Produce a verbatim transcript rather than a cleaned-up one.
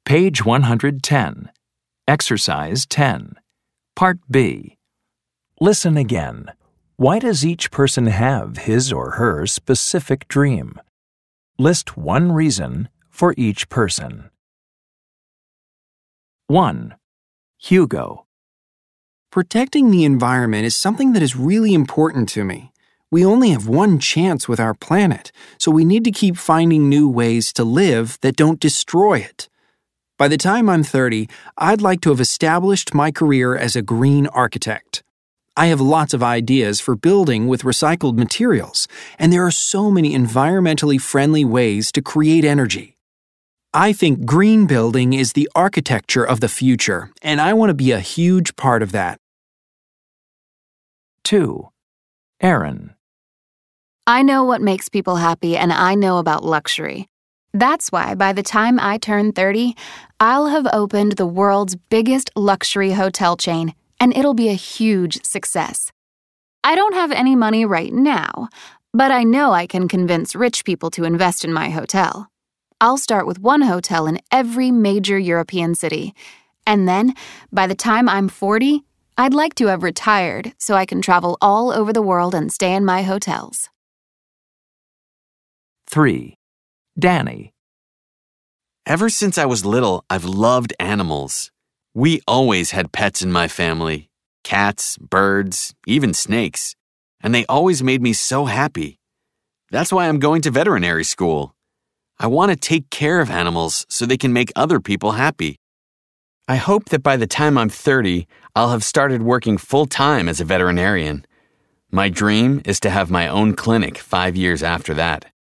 Page one hundred ten. Exercise ten. Part B. Listen again. Why does each person have his or her specific dream? List one reason for each person. one. Hugo. Protecting the environment is something that is really important to me. We only have one chance with our planet, so we need to keep finding new ways to live that don't destroy it. By the time I'm thirty, I'd like to have established my career as a green architect. I have lots of ideas for building with recycled materials, and there are so many environmentally friendly ways to create energy. I think green building is the architecture of the future, and I want to be a huge part of that. two. Aaron. I know what makes people happy, and I know about luxury. That's why by the time I turn thirty, I'll have opened the world's biggest luxury hotel chain, and it'll be a huge success. I don't have any money right now, but I know I can convince rich people to invest in my hotel. I'll start with one hotel in every major European city, and then, by the time I'm forty, I'd like to have retired so I can travel all over the world and stay in my hotels. three. Danny. Ever since I was little, I've loved animals. We always had pets in my family. Cats, birds, even snakes. And they always made me so happy. That's why I'm going to veterinary school. I want to take care of animals so they can make other people happy. I hope that by the time I'm thirty, I'll have started working full-time as a veterinarian. My dream is to have my own clinic five years after that.